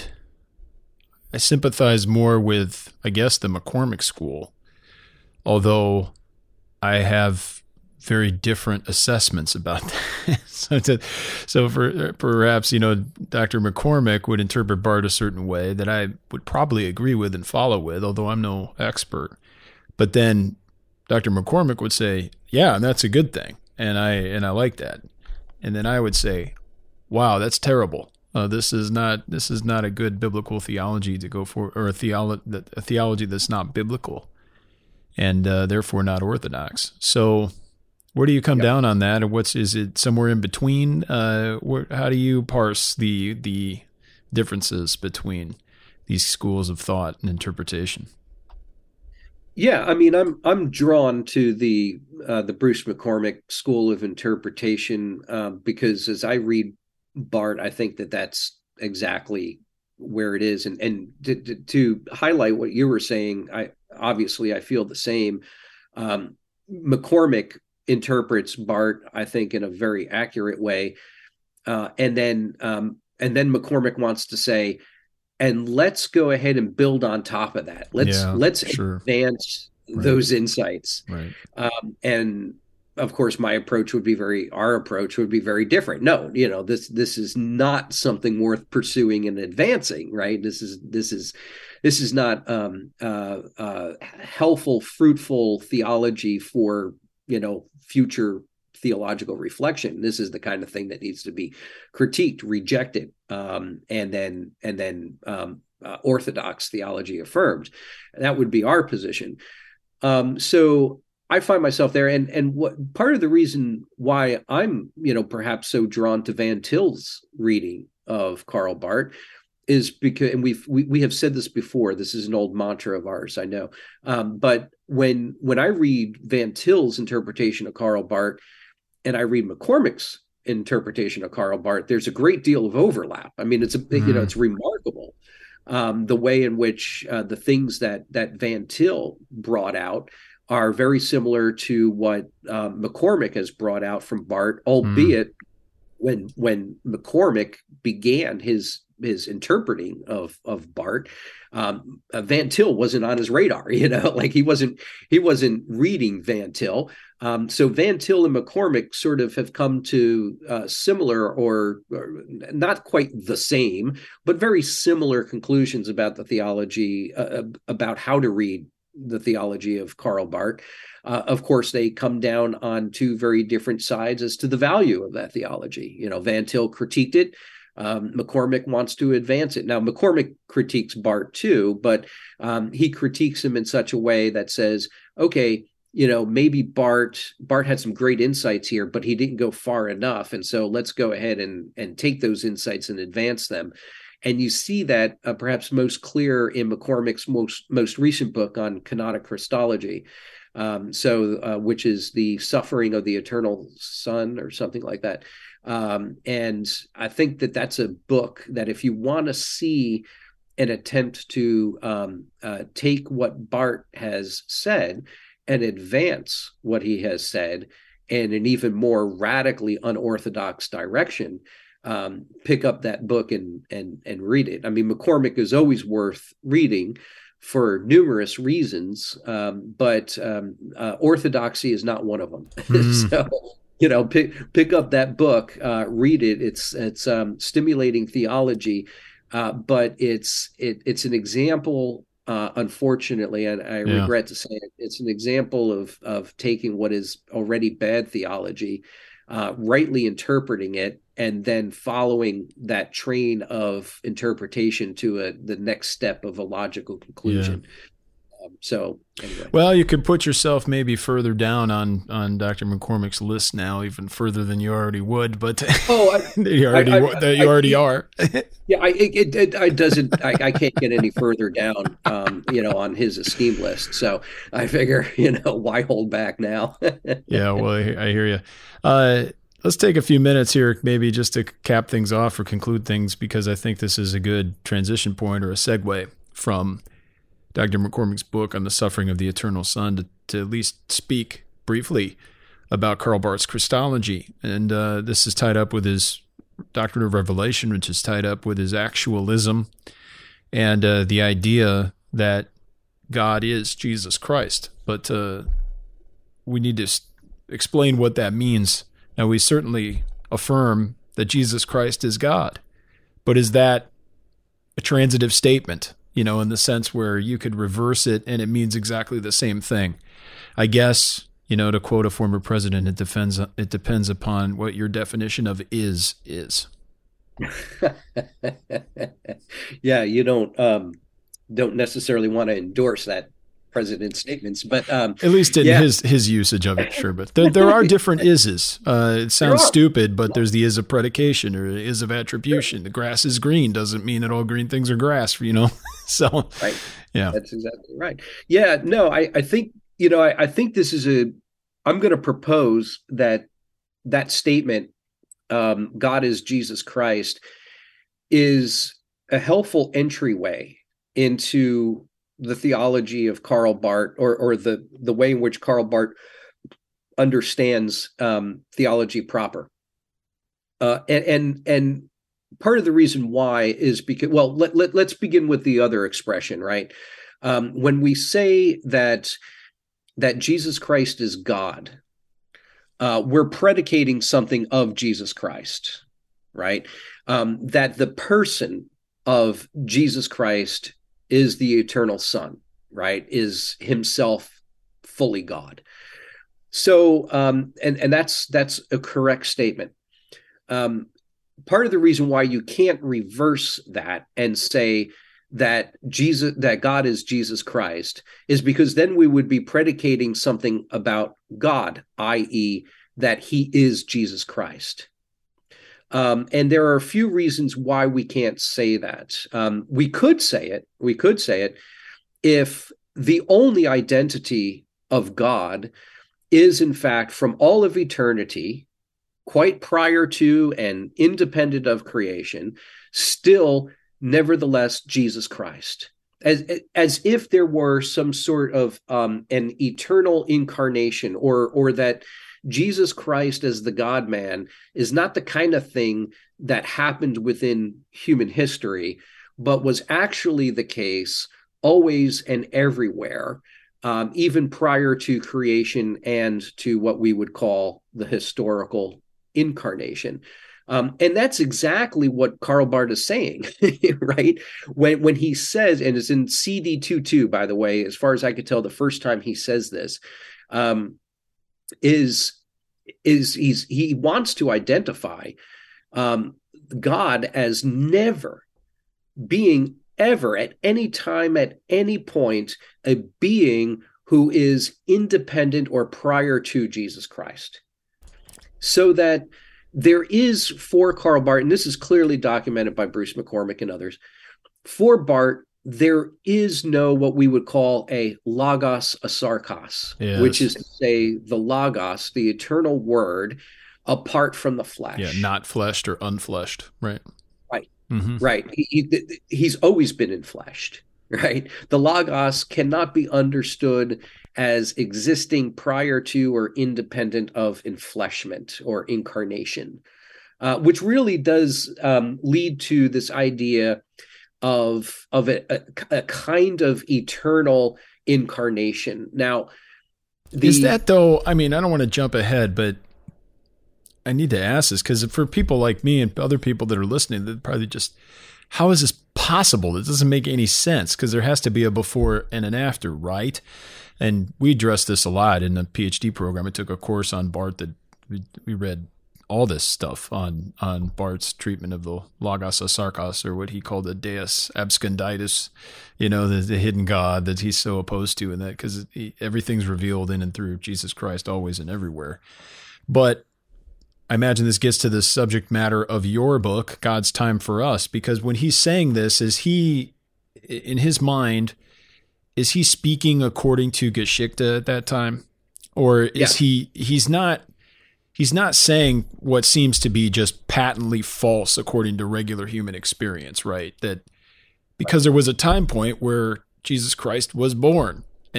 I sympathize more with, I guess, the McCormick school, although I have very different assessments about that. so perhaps, Dr. McCormick would interpret Barth a certain way that I would probably agree with and follow with, although I'm no expert. But then Dr. McCormick would say, yeah, and that's a good thing, and I like that. And then I would say, wow, that's terrible. This is not a good biblical theology to go for, or a theology that's not biblical, and therefore not orthodox. So where do you come down on that, or is it somewhere in between? How do you parse the differences between these schools of thought and interpretation? Yeah, I mean, I'm drawn to the Bruce McCormick school of interpretation, because as I read Barth, I think that's exactly where it is. And to highlight what you were saying, I feel the same. McCormick interprets Barth, I think, in a very accurate way, and then McCormick wants to say, and let's go ahead and build on top of that. Let's advance those insights. Right. And of course, our approach would be very different. No, this is not something worth pursuing and advancing. Right. This is not helpful, fruitful theology for future theological reflection. This is the kind of thing that needs to be critiqued, rejected, and then orthodox theology affirmed. That would be our position. So I find myself there, and what part of the reason why I'm perhaps so drawn to Van Til's reading of Karl Barth is because, and we have said this before. This is an old mantra of ours, I know, but when I read Van Til's interpretation of Karl Barth, and I read McCormick's interpretation of Karl Barth, there's a great deal of overlap. I mean, it's it's remarkable, the way in which the things that Van Til brought out are very similar to what McCormick has brought out from Barth, albeit when McCormick began his his interpreting of Barth, Van Til wasn't on his radar. Like he wasn't reading Van Til. So Van Til and McCormick sort of have come to similar or not quite the same, but very similar conclusions about the theology, about how to read the theology of Karl Barth. Of course, they come down on two very different sides as to the value of that theology. Van Til critiqued it. McCormick wants to advance it. Now, McCormick critiques Barth too, but he critiques him in such a way that says, okay, maybe Barth had some great insights here, but he didn't go far enough. And so let's go ahead and take those insights and advance them. And you see that perhaps most clear in McCormick's most recent book on kenotic Christology, which is the suffering of the eternal Son or something like that. And I think that that's a book that if you want to see an attempt to take what Barth has said and advance what he has said in an even more radically unorthodox direction, pick up that book and read it. I mean, McCormick is always worth reading for numerous reasons, but orthodoxy is not one of them. So, pick up that book, read it. It's stimulating theology, but it's an example. Unfortunately, and I regret to say it, it's an example of taking what is already bad theology, rightly interpreting it, and then following that train of interpretation to the next step of a logical conclusion. So anyway. Well, you could put yourself maybe further down on Dr. McCormick's list now, even further than you already would, but you already are. Yeah, it doesn't. I can't get any further down, on his esteem list. So I figure, why hold back now? Yeah, well, I hear you. Let's take a few minutes here, maybe just to cap things off or conclude things, because I think this is a good transition point or a segue from Dr. McCormick's book on the suffering of the eternal Son to at least speak briefly about Karl Barth's Christology. And this is tied up with his Doctrine of Revelation, which is tied up with his actualism and the idea that God is Jesus Christ. But we need to explain what that means. Now, we certainly affirm that Jesus Christ is God, but is that a transitive statement? In the sense where you could reverse it and it means exactly the same thing. I guess, to quote a former president, it depends upon what your definition of is. Yeah, you don't necessarily want to endorse that president's statements, but at least in his usage of it, sure. But there are different ises. It sounds stupid, but there's the is of predication or is of attribution. The grass is green doesn't mean that all green things are grass, So, right. Yeah, that's exactly right. Yeah, no, I think, I think this is I'm going to propose that statement, God is Jesus Christ, is a helpful entryway into the theology of Karl Barth, or the way in which Karl Barth understands theology proper. And part of the reason why is because, well, let's begin with the other expression, right? When we say that Jesus Christ is God, we're predicating something of Jesus Christ, right? That the person of Jesus Christ is the eternal Son, right? Is himself fully God. So, and that's a correct statement. Part of the reason why you can't reverse that and say that God is Jesus Christ is because then we would be predicating something about God, i.e., that he is Jesus Christ. And there are a few reasons why we can't say that. We could say it if the only identity of God is, in fact, from all of eternity, quite prior to and independent of creation, still, nevertheless, Jesus Christ. As if there were some sort of an eternal incarnation, or that Jesus Christ as the God-man is not the kind of thing that happened within human history, but was actually the case always and everywhere, even prior to creation and to what we would call the historical incarnation. And that's exactly what Karl Barth is saying, right? When he says, and it's in CD 22, by the way, as far as I could tell, the first time he says this, he wants to identify God as never being ever at any time, at any point, a being who is independent or prior to Jesus Christ. So that there is, for Karl Barth, and this is clearly documented by Bruce McCormick and others, for Barth, there is no what we would call a logos asarkos, yes, which is to say the logos, the eternal word, apart from the flesh. Yeah, not fleshed or unfleshed, right? Right, right. He's always been enfleshed, right? The logos cannot be understood as existing prior to or independent of enfleshment or incarnation, which really does lead to this idea of a kind of eternal incarnation. Now, is that though? I mean, I don't want to jump ahead, but I need to ask this because for people like me and other people that are listening, they're probably just, how is this possible? It doesn't make any sense because there has to be a before and an after, right? And we addressed this a lot in the PhD program. I took a course on Barth that we read all this stuff on Barth's treatment of the Logos Asarkos, or what he called the Deus Absconditus, the hidden God that he's so opposed to, and that because everything's revealed in and through Jesus Christ always and everywhere. But I imagine this gets to the subject matter of your book, God's Time for Us, because when he's saying this, is he, in his mind, is he speaking according to Geschichte at that time? Or is he's not saying what seems to be just patently false according to regular human experience, right? That because there was a time point where Jesus Christ was born,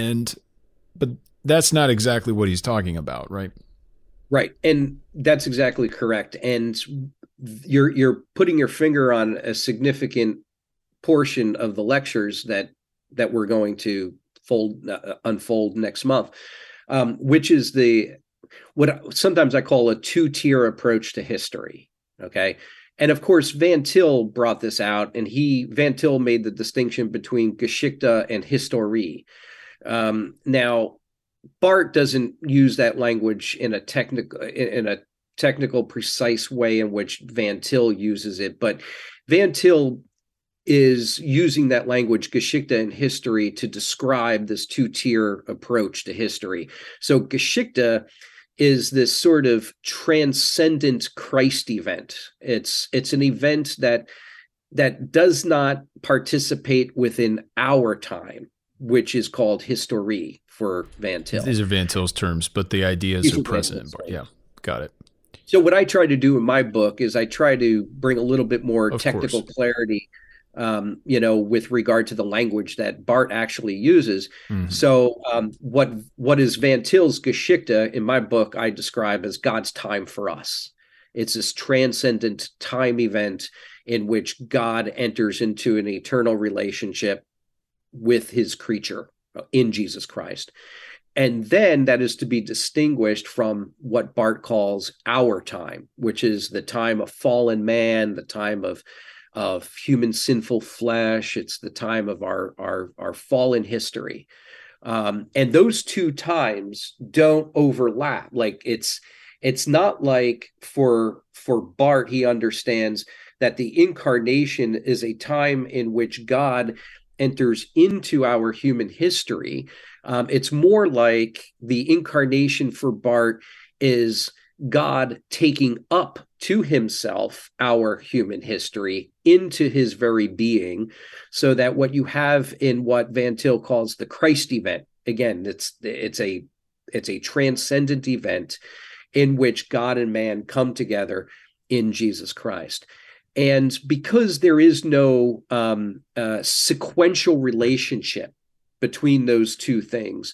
but that's not exactly what he's talking about, right? Right. And that's exactly correct. And you're putting your finger on a significant portion of the lectures that we're going to unfold next month, which is what sometimes I call a two-tier approach to history. Okay. And of course, Van Til brought this out, and Van Til made the distinction between Geschichte and Historie. Now, Barth doesn't use that language in a technical, precise way in which Van Til uses it, but Van Til is using that language, Geschichte and history, to describe this two-tier approach to history. So Geschichte is this sort of transcendent Christ event. It's an event that does not participate within our time, which is called Historie for Van Til. These are Van Til's terms, but the ideas are present. Yeah, got it. So what I try to do in my book is I try to bring a little bit more technical clarity, with regard to the language that Barth actually uses. Mm-hmm. So what is Van Til's Geschichte in my book, I describe as God's time for us. It's this transcendent time event in which God enters into an eternal relationship with his creature in Jesus Christ. And then that is to be distinguished from what Barth calls our time, which is the time of fallen man, the time of human sinful flesh. It's the time of our fallen history. And those two times don't overlap. Like it's not like for Barth, he understands that the incarnation is a time in which God enters into our human history. It's more like the incarnation for Barth is God taking up to himself our human history into his very being, so that what you have in what Van Til calls the Christ event, again, it's a transcendent event in which God and man come together in Jesus Christ. And because there is no sequential relationship between those two things,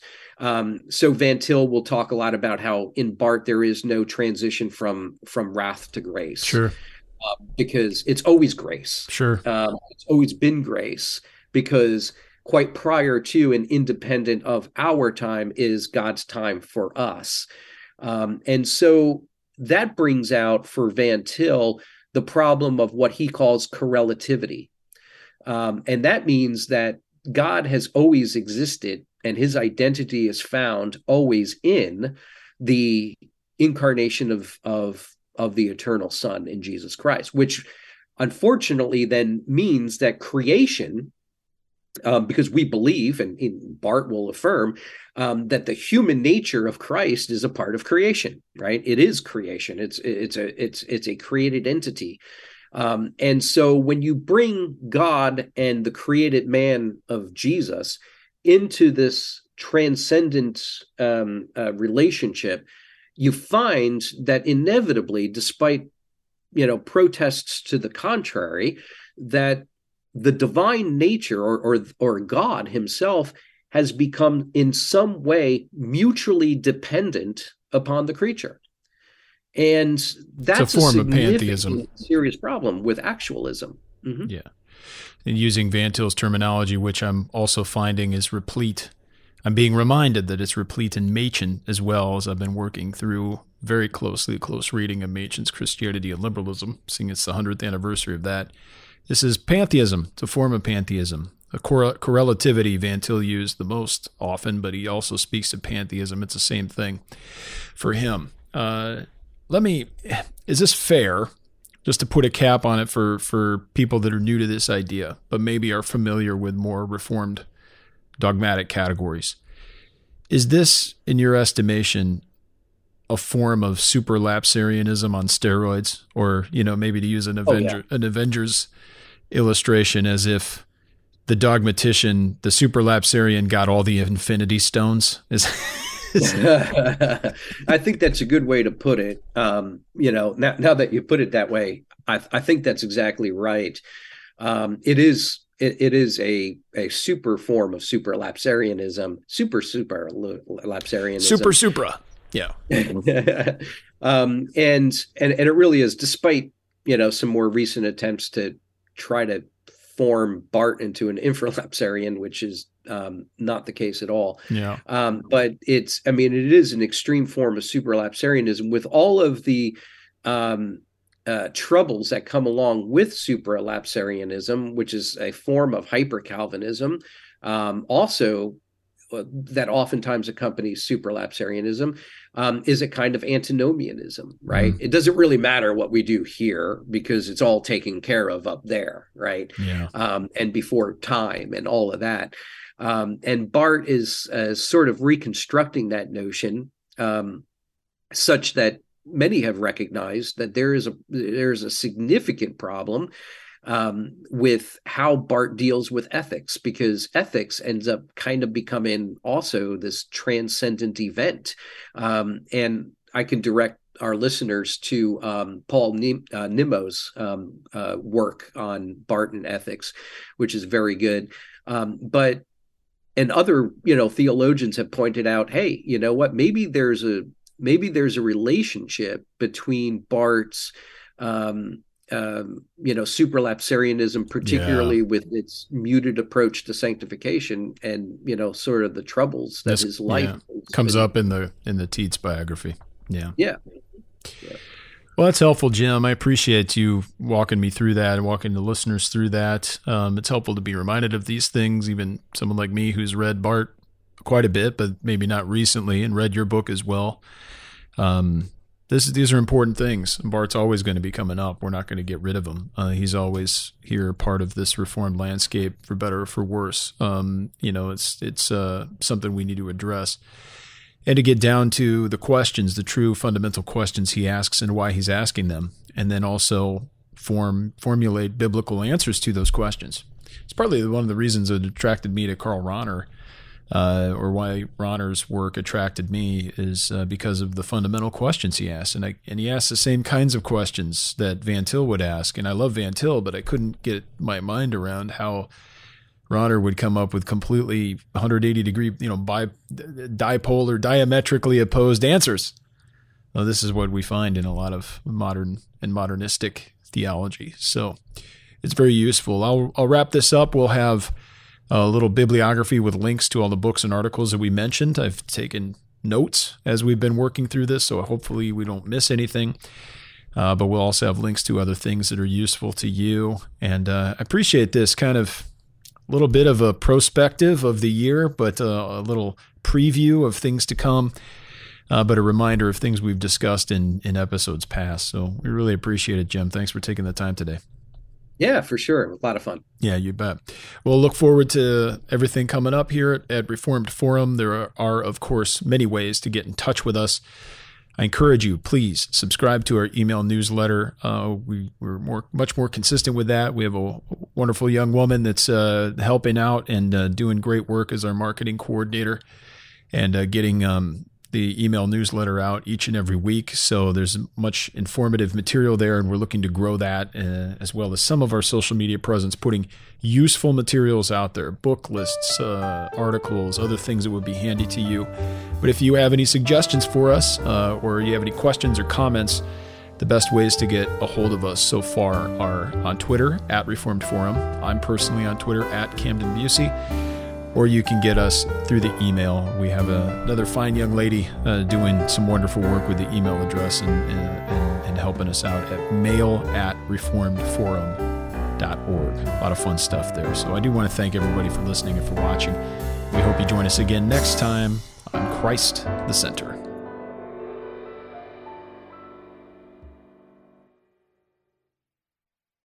so Van Til will talk a lot about how in Barth there is no transition from wrath to grace. Sure. because it's always grace. Sure. It's always been grace because quite prior to and independent of our time is God's time for us. And so that brings out for Van Til the problem of what he calls correlativity. And that means that God has always existed and his identity is found always in the incarnation of the eternal Son in Jesus Christ, which unfortunately then means that creation, because we believe, and Barth will affirm, that the human nature of Christ is a part of creation, right? It is creation. It's a created entity. And so when you bring God and the created man of Jesus into this transcendent relationship, you find that inevitably, despite protests to the contrary, that the divine nature or God himself has become in some way mutually dependent upon the creature. And that's a form of pantheism, serious problem with actualism. Mm-hmm. Yeah. And using Van Til's terminology, which I'm also finding is replete. I'm being reminded that it's replete in Machen as well, as I've been working through very close reading of Machen's Christianity and Liberalism, seeing it's the 100th anniversary of that. This is pantheism. It's a form of pantheism. A correlativity Van Til used the most often, but he also speaks of pantheism. It's the same thing for him. Is this fair, just to put a cap on it for people that are new to this idea, but maybe are familiar with more reformed dogmatic categories? Is this, in your estimation, a form of superlapsarianism on steroids? Or, maybe to use an Avengers illustration, as if the dogmatician, the superlapsarian, got all the Infinity Stones? I think that's a good way to put it. Now that you put it that way, I think that's exactly right. It is a super form of superlapsarianism, superlapsarianism. Supra. Yeah. And it really is, despite, some more recent attempts to try to form Barth into an infralapsarian, which is not the case at all. Yeah. But it is an extreme form of superlapsarianism with all of the troubles that come along with supralapsarianism, which is a form of hyper-Calvinism, also that oftentimes accompanies supralapsarianism, is a kind of antinomianism, right? Mm-hmm. It doesn't really matter what we do here because it's all taken care of up there, right? Yeah. And before time and all of that. And Barth is sort of reconstructing that notion such that many have recognized that there's a significant problem with how Barth deals with ethics, because ethics ends up kind of becoming also this transcendent event. And I can direct our listeners to Paul Nimmo's work on Barth and ethics, which is very good. And other, theologians have pointed out, hey, you know what? Maybe there's a relationship between Barth's, supralapsarianism, particularly with its muted approach to sanctification, and sort of the troubles that his life comes up in the Tietz biography. Yeah. Yeah. Well, that's helpful, Jim. I appreciate you walking me through that and walking the listeners through that. It's helpful to be reminded of these things, even someone like me who's read Barth quite a bit, but maybe not recently, and read your book as well. These are important things. Barth's always going to be coming up. We're not going to get rid of him. He's always here, part of this reformed landscape, for better or for worse. It's something we need to address. And to get down to the questions, the true fundamental questions he asks and why he's asking them, and then also formulate biblical answers to those questions. It's partly one of the reasons that attracted me to Karl Rahner, or why Rahner's work attracted me, is because of the fundamental questions he asks. And he asks the same kinds of questions that Van Til would ask. And I love Van Til, but I couldn't get my mind around how Rahner would come up with completely 180-degree, dipolar, diametrically opposed answers. Well, this is what we find in a lot of modern and modernistic theology. So it's very useful. I'll wrap this up. We'll have a little bibliography with links to all the books and articles that we mentioned. I've taken notes as we've been working through this, so hopefully we don't miss anything. But we'll also have links to other things that are useful to you. And I appreciate this kind of little bit of a prospective of the year, but a little preview of things to come, but a reminder of things we've discussed in episodes past. So we really appreciate it, Jim. Thanks for taking the time today. Yeah, for sure. A lot of fun. Yeah, you bet. We'll look forward to everything coming up here at Reformed Forum. There are, of course, many ways to get in touch with us. I encourage you, please subscribe to our email newsletter. We're much more consistent with that. We have a wonderful young woman that's helping out and doing great work as our marketing coordinator and getting the email newsletter out each and every week. So there's much informative material there, and we're looking to grow that as well as some of our social media presence, putting useful materials out there, book lists, articles, other things that would be handy to you. But if you have any suggestions for us or you have any questions or comments, the best ways to get a hold of us so far are on Twitter at Reformed Forum. I'm personally on Twitter at Camden Busey. Or you can get us through the email. We have another fine young lady doing some wonderful work with the email address and helping us out at mail@reformedforum.org. A lot of fun stuff there. So I do want to thank everybody for listening and for watching. We hope you join us again next time on Christ the Center.